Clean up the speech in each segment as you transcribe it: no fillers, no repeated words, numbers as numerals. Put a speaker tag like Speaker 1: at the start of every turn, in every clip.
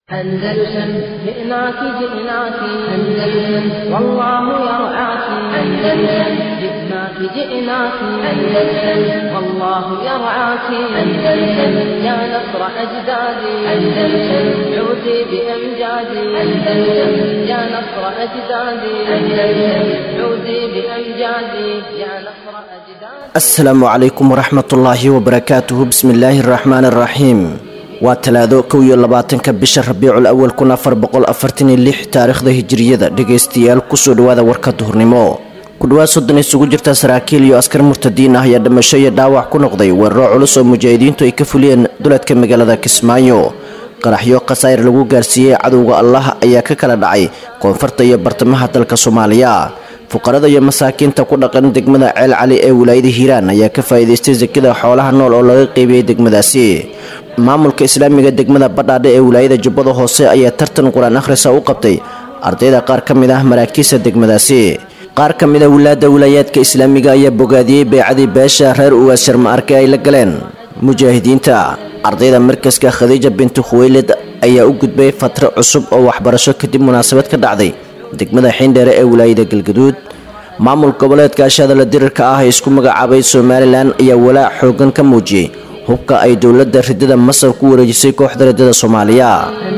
Speaker 1: أندلسن جئناك جئناك أندلسن والله يرعاك أندلسن جئناك جئناك أندلسن والله يرعاك أندلسن يا نصر أجدادي أندلسن عودي بأمجادي أندلسن يا نصر أجدادي أندلسن عودي بأمجادي يا نصر أجدادي. السلام عليكم ورحمة الله وبركاته. بسم الله الرحمن الرحيم. waa talaado 22 bisha Rabiicul Awwal 1446 taariikhda hijriyada. dhageystayaal ku soo dhawaada warka duhurnimo. ku dhawaad 30 isugu jirta saraakiil iyo askar murtadiin ah ayaa dhimasho iyo dhaawac ku noqday weeraro culus oo mujaahidiintu ay ka fuliyeen duleedka magaalada Kismaayo. qaraxyo qasaayir lagu gaarsiiyay cadowga Allah ayaa ka kala dhacay koonfurta iyo bartamaha dalka Soomaaliya. fuqarada iyo masaakiinta ku dhaqan degmada Ceel Cali ee wilaayada Hiiraan ayaa ka faa'iideystay zakada xoolaha nool oo laga qaybiyay degmadaasi. maamulka islaamiga degmada Badhaadhe ee wilaayada Jubbada Hoose ayaa tartan quraan akhrisa u qabtay ardayda qaar kamid ah maraakiista degmadaasi. qaar kamid ah wilaayadka islaamiga ayaa bogaadiyay beecadii beesha reer Uwaasir ma arkay ay la galeen mujaahidiinta. ardayda markaska Khadiija bint Khuwaylid ayaa u gudbay fatro cusub oo waxbarasho kadib munaasabad ka dhacday degmada Xiindheere ee wilaayada Galgaduud. maamul goboleedka Shaadala Dirirka ah ee isku magacaabay Somaliland ayaa walaac xoogan ka muujiyay hubka ay dawladda ridada Masar ku wareejisay kooxda ridada Soomaaliya.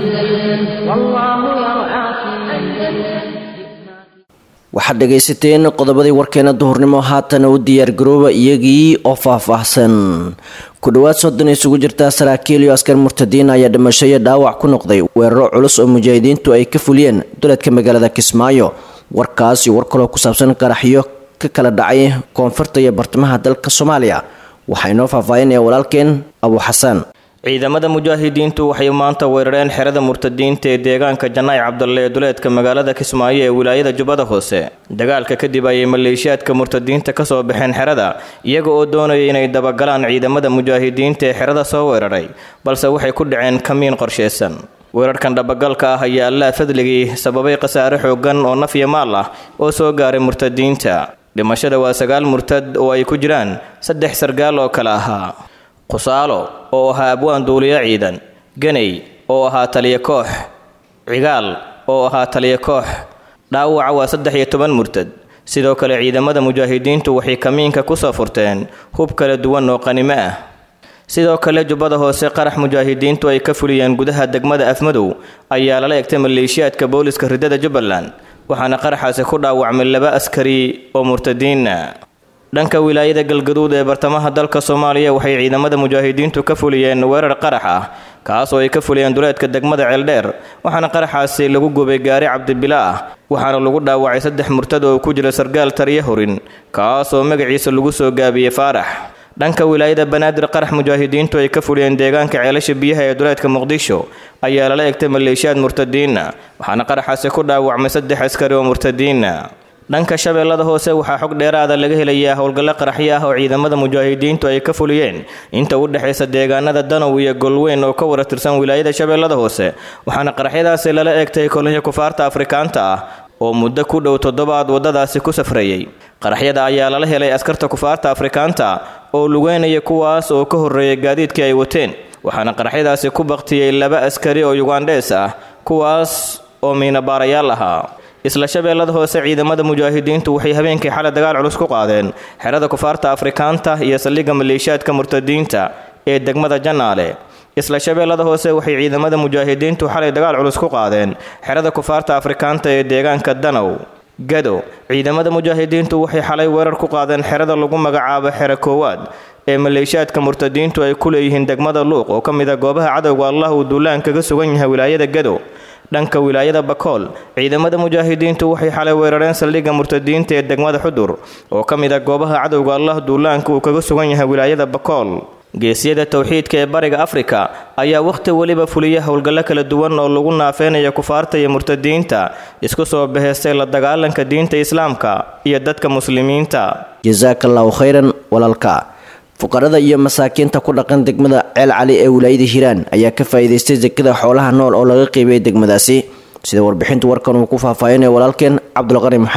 Speaker 1: waxaad dhageysateen qodobadii warkeena duhurnimo, haatan u diyaar garooba iyagii oo faahfaahsan. ku dhawaad 30 isugu jirta saraakiil iyo askar murtadiin ayaa dhimasho iyo dhaawac ku noqday weeraro culus oo mujaahidiintu ay ka fuliyeen duleedka magaalada Kismaayo. warkaas iyo war kale ku saabsan qaraxyo ka kala dhacay koonfurta iyo bartamaha dalka Soomaaliya waxay noo faahfaahinayaan walaalkeen Abu Xasan.
Speaker 2: ciidamada mujaahidiintu waxay maanta weerareen xerada murtadiinta ee deegaanka Janay Cabdulle ee duleedka magaalada Kismaayo ee wilaayada Jubbada Hoose. dagaalka kadib ayay maleeshiyaadka murtadiinta ka soo baxeen xerada iyaga oo doonaya inay dabagalaan ciidamada mujaahidiinta ee xerada soo weeraray, balse waxay ku dhaceen kamiin qorsheysan. weerarkan dabagalka ah ayaa Allah fadligii sababay khasaare xoogan oo naf iyo maal ah oo soo gaaray murtadiinta. dhimashada waa 9 murtad oo ay ku jiraan 3 sargaal oo kala ahaa. qusaalo oo ahaa abwaan duuliye ciidan, ganay oo ahaa taliye koox, cigaal oo ahaa taliye koox. dhaawaca waa 13 murtad. sidoo kale ciidamada mujaahidiintu waxay kamiinka ku soo furteen hub kala duwan oo qanimo ah. sidoo kale Jubbada Hoose qarax mujaahidiintu ay ka fuliyeen gudaha degmada Afmadow ayaa lala egtay maleeshiyaadka booliska ridada Jubbaland, waxaana qaraxaasi ku dhaawacmay 2 askari oo murtadiin ah. dhanka wilaayada Galgaduud ee bartamaha dalka Soomaaliya waxay ciidamada mujaahidiintu ka fuliyeen weerar qarax ah kaas oo ay ka fuliyeen duleedka degmada Ceeldheer, waxaana qaraxaasi lagu gubay gaari Cabdibilaah, waxaana lagu dhaawacay 3 murtad oo ku jira sargaal tariye horin kaas oo magaciisa lagu soo gaabiyay Faarax. dhanka wilaayada Banaadir qarax mujaahidiintu ay ka fuliyeen deegaanka Ceelasha Biyaha ee duleedka Muqdisho ayaa lala egtay maleeshiyaad murtadiin, waxaana qaraxaasi ku dhaawacmay 3 askari oo murtadiin. dhanka Shabeellada Hoose waxaa xog dheeraad ah laga helayaa howlgalo qaraxyo ah oo ciidamada mujaahidiintu ay ka fuliyeen inta u dhaxaysa deegaanada Danow iyo Golweyn oo ka waratirsan wilaayada Shabeellada Hoose, waxaana qaraxyadaasi lala egtay kolonyo kufaarta Afrikaanta ah oo muddo ku dhow 7 wadadaasi ku safrayay. qaraxyada ayaa lala helay askarta kufaarta Afrikaanta oo lugeynaya kuwaas oo ka horeeyay gaadiidkii ay wateen, waxaana qaraxyadaasi ku baqtiyay 2 askari oo Ugandees ah kuwaas oo miinabaarayaal ahaa. isla Shabeellada Hoose ciidamada mujaahidiintu waxay habeenkii xalay dagaal culus ku qaadeen xerada kufaarta Afrikaanta iyo saldhigga maleeshiyaadka murtadiinta ee degmada Janaale. isla Shabeellada Hoose waxay ciidamada mujaahidiintu xalay dagaal culus ku qaadeen xerada kufaarta Afrikaanta ee deegaanka Danow. Gado ciidamada mujaahidiintu waxay xalay weerar ku qaadeen xerada lagu magacaabo Xero Koowaad ee maleeshiyaadka murtadiintu ay ku leeyihiin degmada Luuq oo kamid ah goobaha cadowga Allah uu duulaan kaga sugan yahay wilaayada Gado. dhanka wilaayada Bakool ciidamada mujaahidiintu waxay xalay weerareen saldhigga murtadiinta ee degmada Xudur oo kamid ah goobaha cadowga Allah duulaanka uu kaga sugan yahay wilaayada Bakool. geesiyada tawxiidka ee bariga Afrika ayaa waqti waliba fuliya howlgalo kala duwan oo lagu naafeenayo kufaarta iyo murtadiinta isku soo baheystay la dagaalanka diinta Islaamka iyo dadka muslimiinta. Jazaakallahu khayran walaalka. fuqarada iyo masaakiinta ku dhaqan degmada Ceel Cali ee wilaayada Hiiraan ayaa ka faa'iideystay zakada xoolaha nool oo laga qaybiyay degmadaasi, sida warbixinta warkan uu ku faahfaahinay walaalkeen Cabdulqani Maxamed.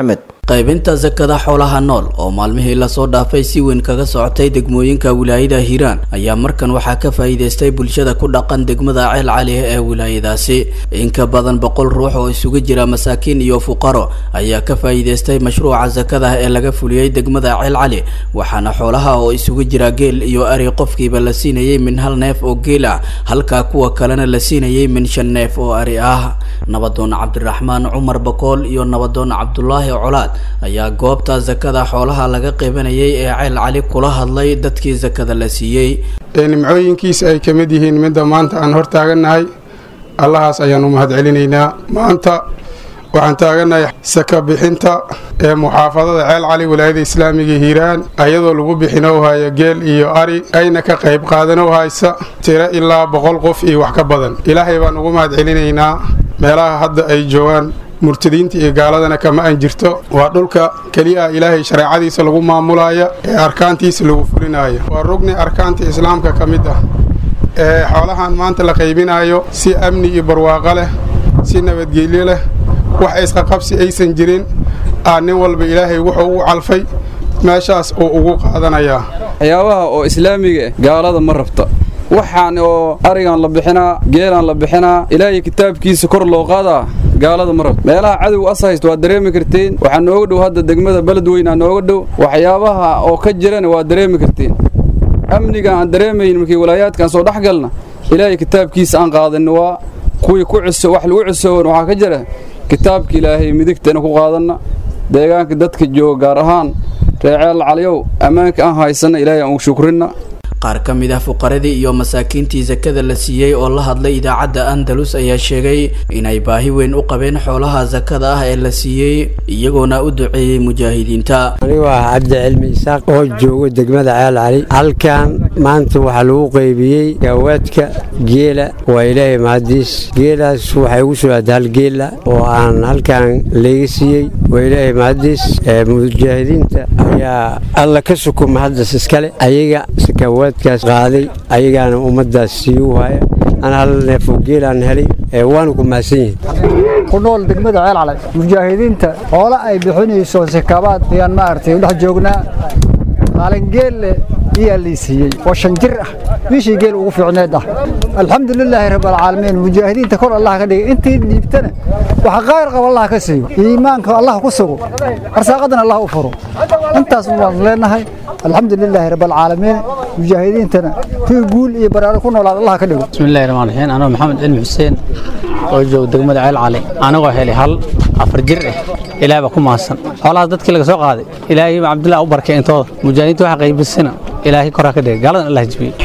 Speaker 3: qaybinta zakada xoolaha nool oo maalmihii la soo dhaafay si weyn kaga socotay degmooyinka wilaayada Hiiraan ayaa markan waxaa ka faa'iideystay bulshada ku dhaqan degmada Ceel Cali ee wilaayadaasi in ka badan 100 ruux oo isugu jira masaakiin iyo fuqaro ayaa ka faa'iideystay mashruuca zakada ee laga fuliyay degmada Ceel Cali waxaana xoolaha oo isugu jira geel iyo ari qofkiiba la siinayay min hal neef oo geel ah halka kuwa kalena la siinayay min 5 neef oo ari ah nabadoon Cabdiraxmaan Cumar Bakool iyo nabadoon Cabdullaahi Colaad ayaa goobta zakada xoolaha laga qeybanayay ee Ceel Cali kula hadlay dadkii zakada la siiyay
Speaker 4: nimcooyinkiisa ay kamid yihiin midda maanta aan hor taaganahay allahaas ayaan u mahadcelinaynaa maanta waxaan taaganahay saka bixinta ee muxaafadada Ceel Cali wilaayada islaamiga Hiiraan ayadoo lagu bixino haya geel iyo ari ayna ka qayb qaadano haysa tira ilaa 100 qof iyo wax ka badan ilaahay baan ugu mahadcelinaynaa meelaha hadda ay joogaan murtadiinta iyo gaaladana kama aan jirto waa dhulka kaliya ilaahay shariicadiisa lagu maamulayo ee arkaantiisa lagu fulinayo waa rugni arkaanta islaamka kamid ah ee xoolahan maanta la qaybinayo si amni iyo barwaaqo leh si nabadgelyo leh wax isqa qabsi aysan jirin nin walba ilaahay wuxuu u calfay meeshaas oo ugu qaadanaya
Speaker 5: waxyaabaha oo islaamiga gaalada ma rabta waxaan oo arigan la bixinaa geelan la bixinaa ilaahay kitaabkiisa kor loo qaadaa gaalada ma rabta meelaha cadow asayst waa dareemi karteen waxa nooga dhow hadda degmada Beledweyne nooga dhow waxyaabaha oo ka jirana waa dareemi karteen amniga aan dareemayn markii walaayaadkan soo dhaxgalna ilaahay kitaabkiisa aan qaadan waa kuwii ku cusub wax lagu cusub waxa ka jira kitaabka ilaahay midigtana ku qaadana deegaanka dadka jooga gaar ahaan Ceel Caliyow amaanka aan haysan ilaahay aan shukrina
Speaker 3: qaar ka mid ah fuqaradii iyo masaakiintii zakada la siiyay oo la hadlay idaacadda Andalus ayaa sheegay inay baahi weyn u qabeen xoolaha zakada ah ee la siiyay iyagoona u duceeyay mujaahidiinta
Speaker 6: aniga waa Cabdi Cilmi Isaaq oo jooga degmada Ceel Cali halkan maanta waxa lagu qaybiyay gawaadka geela waa ilaahay mahadiis geelaas waxay ugu soo hadal geela oo aan halkan leega siiyay waa ilaahay mahadiis mujaahidiinta ayaa alla ka sukum mahadis iskale ayaga sakawaad kaas qaaday ayagana ummadaas siiyay waaya ana hal neef oo geel aan helay waan ku maasanyihiin
Speaker 7: ku nool degmada Ceel Cali mujaahidiinta hoola ay bixinayso sakabaad ayaan ma artay dhex joognaa qaalan geel iyo liisiyay oo 5 jir ah bishii geel ugu fiicneed ah alxamdulilaahi rabbil caalamiin mujaahidiinta kor Allah ka dhigay intii dhiibtana waxa qaar qab Allah ka siiyo iimaanka Allah ku sugo arsaaqadana Allah u furo intaas waan leenahay alxamdulilaahi rabbil caalamiin mujaahidiintana tii guul iyo baraaro ku noolaad Allah ka dhigo
Speaker 8: bismillaahir rahmaanir rahiim ana maxamed cilmi xuseen oo joog degmada Ceel Cali anaga helay hal 4 jir ah ilaahay ku maasan xoolaha dadkii laga soo qaaday ilaahay Abdullah u barkay intooda mujaahidiintu waxa qaybisana ilaahay kor ka dhigay galadan Allah jibiyo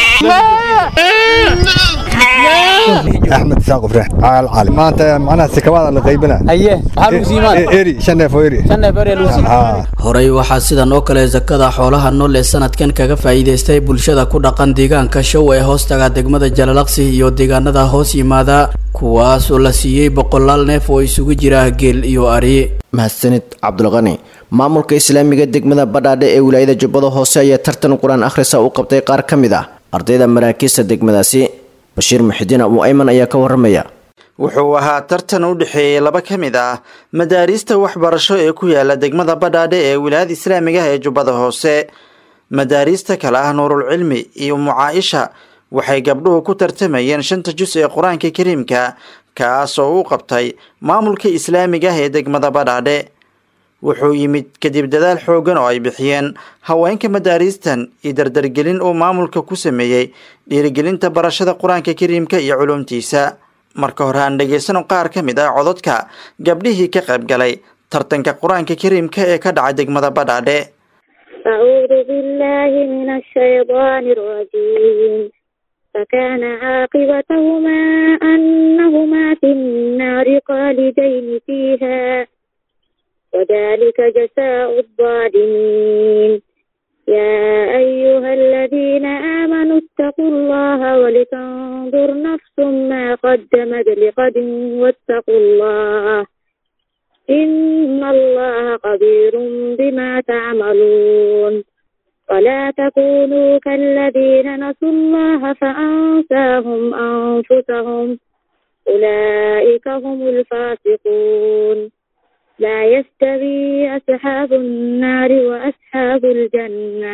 Speaker 9: أحمد ساق فرح عال عالم ما أنت معنا سكوات اللي غيبنا
Speaker 8: أيه حلو سيمان
Speaker 9: إيري شنف إيري
Speaker 8: لوسي
Speaker 3: horay waxaa sidan oo kale zakada xoolaha nool ee sanadkan kaga faa'iideystay bulshada ku dhaqan deegaanka Show ee hoostaga degmada Jalalaqsi iyo deegaanada hoos yimaada kuwaas oo la siiyay 100 neef oo isugu jira geel iyo ari
Speaker 10: mahadsanid Cabdulqani maamulka islaamiga degmada Badhaadhe ee wilaayada Jubbada Hoose ayaa tartan Quraan akhrisa u qabtay qaar kamid ah ardayda maraakiista degmadaasi Bashiir Muxidin Abu Ayman ayaa ka waramaya
Speaker 11: wuxuu ahaa tartan u dhaxeeyay laba kamid ah madaarista waxbarasho ee ku yaala degmada Badhaadhe ee wilaayada islaamiga ee Jubbada Hoose madaarista kala ah Nuurul Cilmi iyo Mucaaisha waxay gabdhuhu ku tartamayeen 5 juz ee Quraanka Kariimka kaas oo uu qabtay maamulka islaamiga ee degmada Badhaadhe wuxuu yimid kadib dadaal xoogan oo ay bixiyeen haweenka madaaristan iyo dardargelin oo maamulka ku sameeyay dhiirigelinta barashada Quraanka Kariimka iyo culumtiisa marka hore aan dhageysano qaar kamid ah codadka gabdhihii ka qayb galay tartanka Quraanka Kariimka ee ka dhacay degmada Badhaadhe
Speaker 12: أعوذ بالله من الشيطان الرجيم فكان عاقبتهما أنهما في النار خالدين فيها وذلك جزاء الظالمين يا أيها الذين آمنوا اتقوا الله ولتنظر نفس ما قدمت لغد واتقوا الله إن الله خبير بما تعملون ولا تكونوا كالذين نسوا الله فأنساهم أنفسهم أولئك هم الفاسقون لا يستوي أصحاب النار وأصحاب الجنة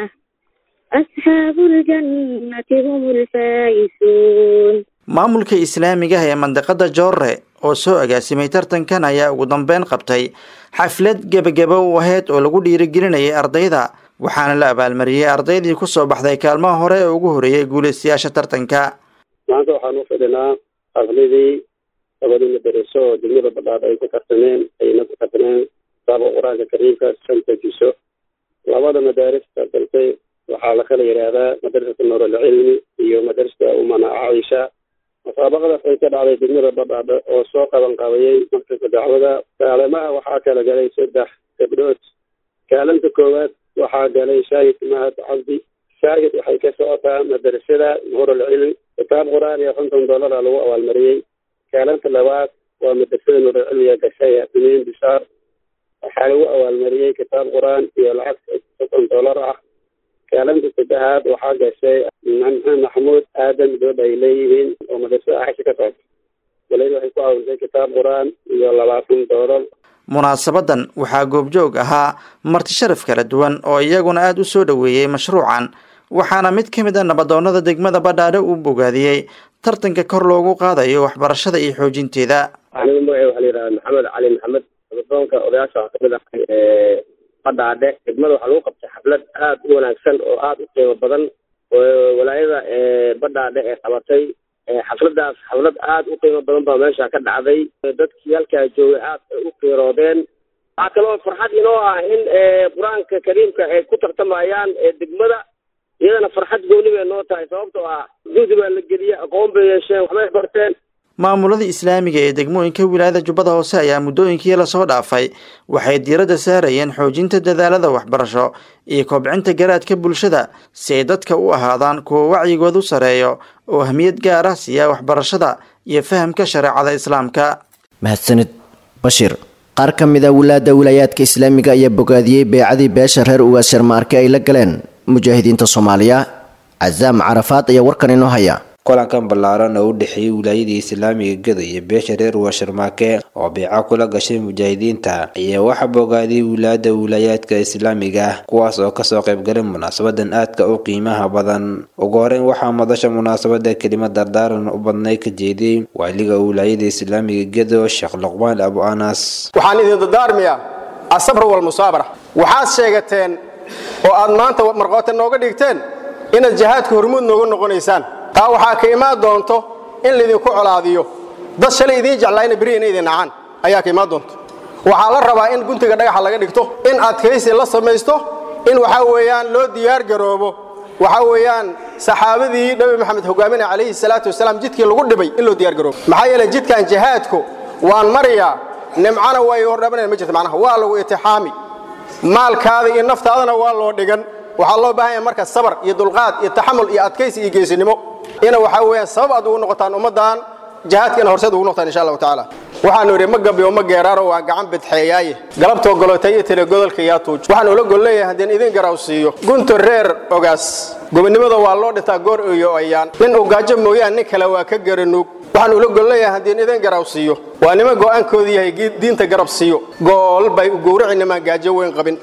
Speaker 12: أصحاب الجنة هم الفائزون.
Speaker 11: maamulka islaamiga ee mandaqada Joorre oo soo agaasimay tartankan ayaa ugu dambeyn qabtay xaflad gabagabo u ahayd oo lagu dhiirigelinayay ardayda waxaana la abaalmariyay ardaydii ku soo baxday kaalmaha hore ee ugu horeeyay guuleystayaasha tartanka.
Speaker 13: maanta waxaan u fadhinaa xafladii labadii madaraso oo degmada Badhaadhe ay ku tartameen ayna ku tartameen kitaabka Quraanka Kariimka shanta jiso. labada madaris tartantay waxaa la kala yiraahdaa madrasada Nuurul Cilmi iyo madrasada Umana Aisha. مسابقة في كذا دمير بعض أو سوق بنقابيين مكتب دعوة كلامها وحاكى لجلي سدح كبروت كلام تكوات وحاكى لي شاهد ما تعزي شاهد وحكى سوقها مدرسة نور العلم كتاب قرآن $5 على أول مريء كلام تلوات ومدرسة نور العلم يكشيء 2 بشار حلو أول مريء كتاب قرآن في العكس $5 كلام تتجهد وحاجة شيء من محمود آدم دود إليهن ومدرسة عائشة كتاب وليل حكوا زي كتاب قرآن يلا $20.
Speaker 11: munaasabadan waxaa goobjoog ahaa marti sharaf kala duwan oo iyaguna aad u soo dhaweeyay mashruucan waxaana mid ka mid ah nabadoonnada degmada Badhaadhe uu bogaadiyay tartanka kor loogu qaadayo waxbarashada iyo xoojinteeda.
Speaker 13: anigu magaciisa waxaa la yiraahdaa Maxamed Cali Maxamed nabadoonka odayaasha kamida Badhaadhe degmada waxaa lagu qabtay xaflad aad u wanaagsan oo aad u qiimo badan oo walaayada Badhaadhe ee qabatay xafladaas xaflad aad u qiimo badan baa meesha ka dhacday dadkii halkaa joogay aad u qiiroodeen waxa kale oo farxad inoo ah in quraanka kariimka ay ku tartamayaan degmada iyadana farxad gooni bay noo tahay sababtoo ah juhdi baa la geliyay aqoon bay yeesheen waxbay barteen.
Speaker 11: maamulada islaamiga ee degmooyinka wilaayada Jubbada Hoose ayaa muddooyinkii la soo dhaafay waxay diiradda saarayeen xoojinta dadaalada waxbarasho iyo kobcinta garaadka bulshada si ay dadka u ahaadaan kuwa wacyigoodu sareeyo oo ahmiyad gaar ah siiya waxbarashada iyo fahamka shariicada islaamka.
Speaker 10: mahadsanid Bashir. qaar ka mid ah wilaayadka islaamiga ayaa bogaadiyay beecadii beesha reer Ugaas Sharmaarke ay la galeen mujaahidiinta Soomaaliya. Azaam Carafaad ayaa warkan inoo haya.
Speaker 14: kulankan ballaaran oo u dhaxeeyay wilaayadii islaamiga Gada iyo beesha reer Ugaas Sharmaarke oo beeca kula gashay mujaahidiinta ayaa waxa bogaadiyay wilaayadka islaamiga kuwaas oo ka soo qayb galay munaasabadan aadka u qiimaha badan. ugu horeyn waxaa madasha munaasabada kelimad dardaaran u badnay ka jeediyay waaliga wilaayada islaamiga Gada Sheekh Luqmaan Abu Anas.
Speaker 15: waxaan idin dardaarmiyaa asabr wal musaabara waxaad sheegateen oo aad maanta marqoota nooga dhigteen inaad jihaadka hormuud nooga noqonaysaan taa waxaa ka imaan doonto in lidinku colaadiyo dad shalay idin jeclayna bari inay idin nacaan ayaa ka imaan doonto waxaa la rabaa in guntiga dhagaxa laga dhigto in adkaysi la samaysto in waxa weeyaan loo diyaar garoobo waxa weeyaan saxaabadii Nabi Maxamed hogaaminay calayhi salaatu wasalaam jidkii lagu dhibay in loo diyaar garoobo maxaa yeelay jidkan jihaadku waan mariyaa nimcana way hordhabanayaan ma jirto macnaha waa lagu itixaami maalkaada iyo naftaadana waa loo dhigan waxaa loo baahan yahay marka sabar iyo dulqaad iyo taxamul iyo adkaysi iyo geesinimo ina waxa weeyaan sabab aad ugu noqotaan ummadan jihaadkana horseed ugu noqotaan insha Allah taala waxaan nuri ma gabiyo ma geeraaro waa gacan bidxeeyay galabtoo golotay tire godolka yaa tuuj waxaan ula golleeyahay hadeen idin garawsiiyo gunto reer Ugaas gobonimada waa loo dhintaa goor iyo ayaan nin uu gaajo mooyaan nin kale waa ka garanuug waxaan ula golleeyahay hadeen idin garawsiiyo waa nima go'aankoodu yahay diinta garab siiyo gool bay u gowracinima gaajo weyn qabin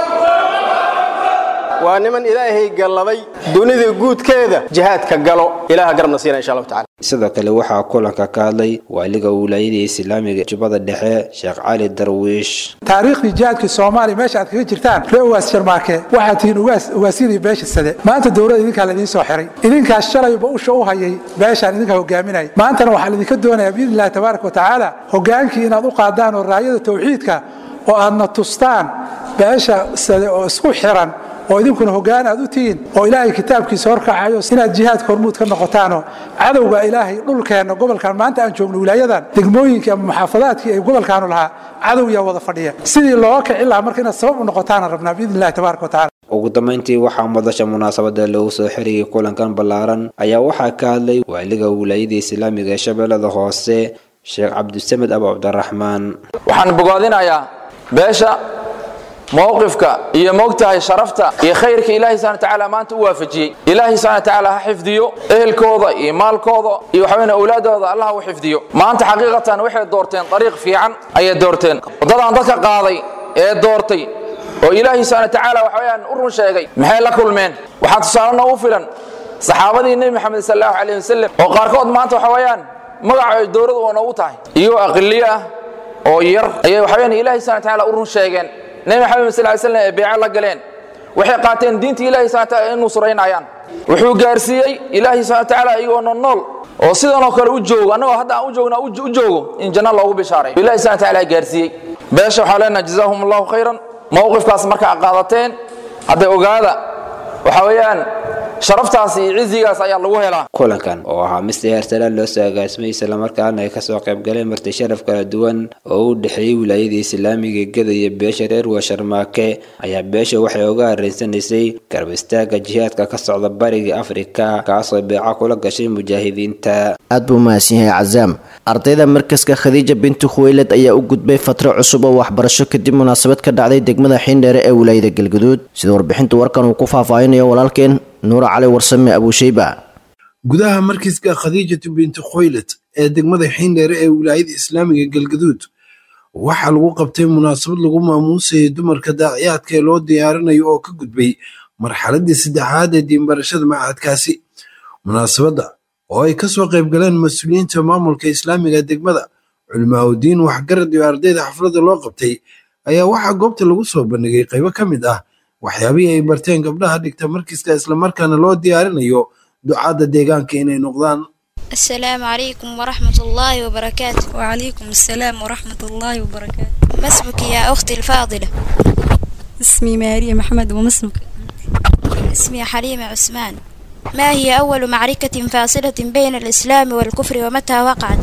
Speaker 15: waa niman ilaahay galaday dunida guudkeeda jihaadka galo ilaaha garabna siina insha Allah taala.
Speaker 14: sidoo kale waxaa kulanka ka hadlay waaliga wilaayada islaamiga Jubbada Dhexe Sheekh Cali Darwiish.
Speaker 16: taariikhda jihaadka Soomaaliya meesha aad kaga jirtaan reer Ugaas Sharmaarke waxaa tiin ugaasiri beesha sade maanta dawladda idinka la idin soo xiray idinka shalayba u soo hayay beeshan idinka hogaaminay maantana waxaa idinka doonayaa biidillah tabaaraka wa taala hogaankii inaad u qaadaan oo raayada tawxiidka oo aadna tustaan beesha sade oo isku xiran oo idinkuna hoggaan aad u tiin oo ilaahay kitaabkiisa horkacayo inaad jihaad hormuud ka noqotaano cadawga ilaahay dhulkeena gobolkan maanta aan joogno wilaayadan degmooyinka ama maxaafadaadkii ay gobolkan lahaa cadow yaa wada fadhiya sidii loo kici lahaa marka inaad sabab u noqotaan rabnaa biidillah tabaaraka wa taala.
Speaker 14: ugu dambeyntii waxaa madasha munaasabada lagu soo xiriyay kulankan ballaaran ayaa waxaa ka hadlay waaliga wilaayada islaamiga ee Shabeellada Hoose Sheekh Cabdisamed Abu Abdurrahmaan.
Speaker 17: waxaan bogaadinayaa beesha mowqifka iyo moogtahay sharafta iyo khayrka ilaahay subhanahu wa ta'ala maanta u waafajiyay ilaahay subhanahu wa ta'ala ha xifdiyo ehelkooda iyo maalkooda iyo waxayna awlaadooda Allah u xifdiyo maanta xaqiiqatan waxay doorteen dariiq fiican ay doorteen wadadaan dadka qaaday ee doortay oo ilaahay subhanahu wa ta'ala waxayaan u run sheegay maxay la kulmeen waxa tusaalana u filan saxaabadii nabi maxamed sallallahu alayhi wasallam oo qaarkood maanta waxayaan magaca dowladda oo noogu tahay iyo aqliya oo yar ay waxayaan ilaahay subhanahu wa ta'ala u run sheegeen nabi maxamed sallallahu alayhi wasallam beeca la galeen waxay qaateen diinta ilaahay subhanahu wa ta'ala inuu suraynayaan wuxuu gaarsiiyay ilaahay subhanahu wa ta'ala iyagoo nool oo sidan oo kale u joogo anagoo hadda aan u joogna u joogo in janno loogu bishaaray ilaahay subhanahu wa ta'ala gaarsiiyay beesha waxa leena jazaahumullahu khayran mowqifkaas marka qaadateen hadda ogaada waxa weeyaan sharaftaas iyo cizigaas ayaa lagu helaa
Speaker 14: kulankan oo ahaa mid heer sare loo soo agaasimay isla markaana ay ka soo qayb galeen marti sharaf kala duwan oo u dhaxeeyay wilaayada islaamiga Gada iyo beesha reer Washarmaake ayaa beesha waxay uga areensanaysay garab istaaga jihaadka ka socda bariga Afrika kaas oo beeca kula gashay mujaahidiinta
Speaker 10: aad buu mahadsan yahay Cazaam ardayda markaska Khadija bint Khuwaylid ayaa u gudbay fatro cusub oo waxbarasho kadib munaasabad ka dhacday degmada Xiindheere ee wilaayada Galgaduud sida warbixinta warkan uu ku faahfaahinayo walaalkeen نور علي ورسمي أبو شيبة
Speaker 18: gudaha markiiska Khadija bint Khuwaylid ee degmada Xiindheere ee wilaayada Islaamiga Galgaduud waxa lagu qabtay munaasabad lagu maamuusay dumarka daaciyaadka ee loo diyaarinayo oo ka gudbay marxaladii saddexaad ee diin barashada macadkaasi munaasabada oo ay ka soo qayb galeen mas'uuliyiinta maamulka Islaamiga degmada culimo diin waxgarad iyo ardayda xafladda loo qabtay ayaa waxa goobta lagu soo bandhigay qaybo kamid ah waxyaabihii ay barteen gabdhaha dhigta markiiska isla markaana loo diyaarinayo ducaada deegaanka inay noqdaan
Speaker 19: السلام عليكم ورحمة الله وبركاته. وعليكم السلام ورحمة الله وبركاته. ما اسمك يا أختي الفاضلة؟
Speaker 20: اسمي ماريا محمد. وما اسمك؟
Speaker 19: اسمي حليمة عثمان. ما هي أول معركة فاصلة بين الإسلام والكفر ومتى وقعت؟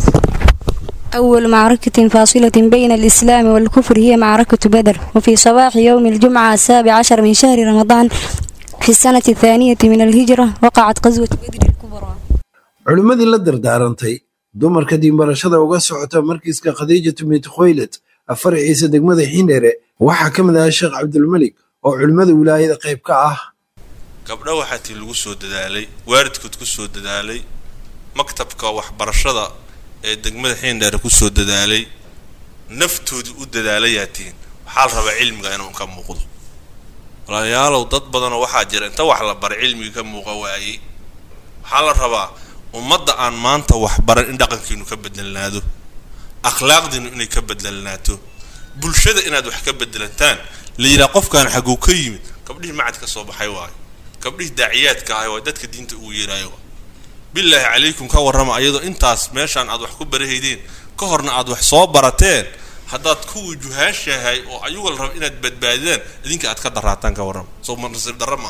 Speaker 20: أول معركة فاصلة بين الإسلام والكفر هي معركة بدر، وفي صباح يوم الجمعة 17 من شهر رمضان في السنة 2 من الهجرة وقعت غزوة بدر الكبرى.
Speaker 18: culimadii la dardaarantay dumarka diin barashada uga socota markiiska Khadija bint Khuwaylid afarciisa degmada Xiindheere waxa kamid ah Sheekh Cabdulmalik oo culimada wilaayada qayb ka ah
Speaker 21: gabdha waxaa lagu soo dadaalay waalidkood ku soo dadaalay maktabka waxbarashada ee degmada Xiindheere ku soo dadaalay naftoodu u dadaalayaatiin waxa la rabaa cilmiga inuu ka muuqdo walaalayaal dad badan waxa jira inta wax la bar cilmiga ka muuqa waayay waxa la rabaa ummadda aan maanta wax baran in dhaqankiinu ka bedelnaado akhlaaqdiinu inay ka bedelnaato bulshada inaad wax ka bedelantaan la yiraahdo qofkan xaguu ka yimid gabdhihii macad ka soo baxay waayo gabdhihii daaciyaadka ah waa dadka diinta ugu yeerayo billahi calaykum ka warrama ayadoo intaas meeshaan aad wax ku barahaydeen ka horna aad wax soo barateen haddaad ku wujuhaashahay oo ayuga la rabo inaad badbaadidaan idinka aad ka daraataan ka warrama soo nasiib darrama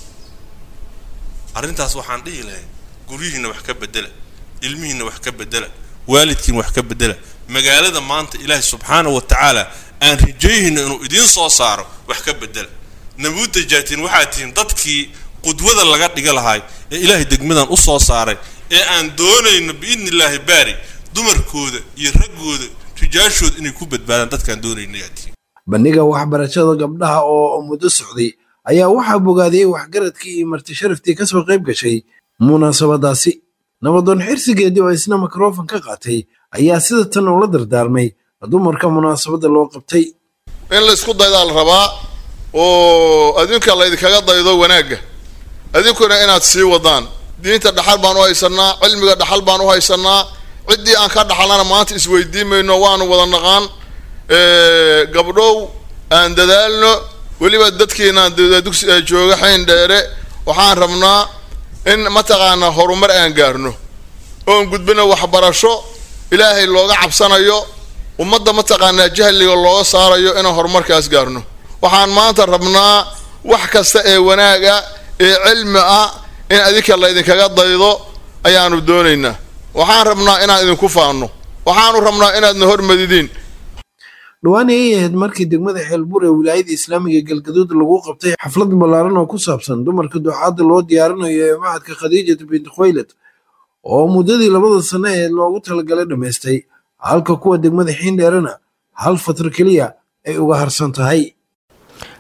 Speaker 21: arrintaas waxaan dhihi lahay guryihiina wax ka bedela ilmihiina wax ka bedela waalidkiina wax ka bedela magaalada maanta ilaahay subxaanahu wa tacaala aan rajayhina inuu idiin soo saaro wax ka bedela nabuudda jaatiin waxaa tihiin dadkii qudwada laga dhiga lahay ee ilaahay degmadan u soo saaray ee aan doonayno biidnillaahi baari dumarkooda iyo raggooda rijaashooda inay ku badbaadaan dadkaan doonayno yaatiin
Speaker 18: bandhiga waxbarashada gabdhaha oo muddo socday ayaa waxaa bogaadiyey waxgaradkii iyo marti sharaftii ka soo qayb gashay munaasabadaasi nabadoon xirsigeedii oo isna mikrofon ka qaatay ayaa sida tan ula dardaarmay dumarka munaasabada loo qabtay
Speaker 22: in la isku daydaa la rabaa oo adinka la idinkaga daydo wanaagga adinkuna inaad sii wadaan diinta dhaxal baan u haysanaa cilmiga dhaxal baan u haysanaa ciddii aan ka dhaxalana maanta isweydiin mayno waanu wada naqaan gabdhow aan dadaalno weliba dadkiina dugsi jooga Xiindheere waxaan rabnaa in mataqaana horumar aan gaarno oo gudbino waxbarasho ilaahay looga cabsanayo ummadda mataqaana jahliga looga saarayo in horumarkaas gaarno waxaan maanta rabnaa wax kasta ee wanaaga ee cilmi ah in adinka la idinkaga daydo ayaanu doonaynaa waxaan rabnaa inaan idinku faano waxaanu rabnaa inaadna hormadidiin
Speaker 18: dhawaan ay ahayd markii degmada Xeelbuur ee wilaayada Islaamiga Galgaduud lagu qabtay xaflad ballaaran oo ku saabsan dumarka ducaada loo diyaarinayo ee macadka Khadija bint Khuwaylid oo muddadii 2 sano ee loogu talagalay dhameystay halka kuwa degmada Xiindheerena hal fatro kaliya ay uga harsan tahay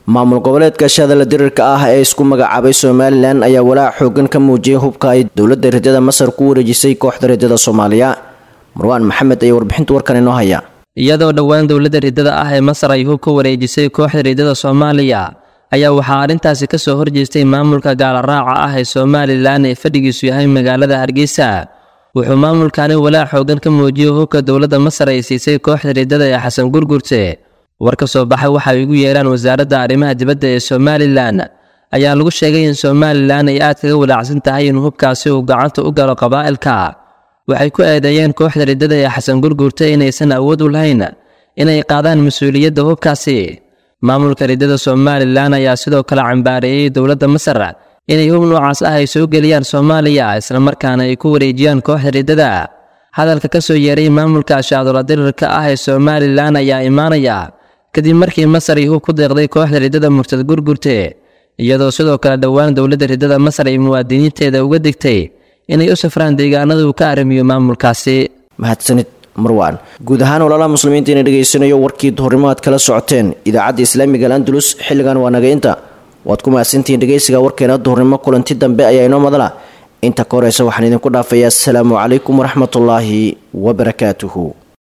Speaker 10: maamul goboleedka shadala dirirka ah ee isku magacaabay Somaliland ayaa walaac xoogan ka muujiyay hubka ay dowladda ridada Masar ku wareejisay kooxda ridada Soomaaliya. Marwaan Maxamed ayaa warbixinta warkan inoo haya.
Speaker 1: iyadoo dhawaan dowladda ridada ah ee Masar ay hub ka wareejisay kooxda ridada Soomaaliya ayaa waxaa arrintaasi ka soo horjeestay maamulka gaala raaca ah ee Somaliland ee fadhigiisu yahay magaalada Hargeysa. wuxuu maamulkani walaac xoogan ka muujiyay hubka dowladda Masar ay siisay kooxda ridada ee Xasan Gurgurte. war ka soo baxay waxa ay ugu yeeraan wasaaradda arrimaha dibadda ee Somaliland ayaa lagu sheegay in Somaliland ay aad kaga walaacsan tahay in hubkaasi uu gacanta u galo qabaa'ilka. waxay ku eedeeyeen kooxda ridada ee Xasan Gurgurte inaysan awood u lahayn inay qaadaan mas'uuliyadda hubkaasi. maamulka ridada Somaliland ayaa sidoo kale cambaareeyay dowladda Masar inay hub noocaas ah ay soo geliyaan Soomaaliya isla markaana ay ku wareejiyaan kooxda ridada. hadalka ka soo yeeray maamulka shacabka dirirka ah ee Somaliland ayaa imaanaya kadib markii Masar ay hub ku deeqday kooxda ridada Murtad Gurgurte, iyadoo sidoo kale dhawaan dowladda ridada Masar ay muwaadiniinteeda uga digtay inay u safraan deegaanada uu ka arrimiyo maamulkaasi.
Speaker 10: mahadsanid Marwaan. guud ahaan walaalaha muslimiinta inay dhageysanayo warkii duhurnimo aad kala socoteen idaacadda Islaamiga Andalus xilligan waa naga inta. waad ku mahadsantihiin dhageysiga warkeena duhurnimo. kulanti dambe ayaa inoo madala. inta ka horeysa waxaan idinku dhaafayaa assalaamu calaykum waraxmatullaahi wabarakaatuhu.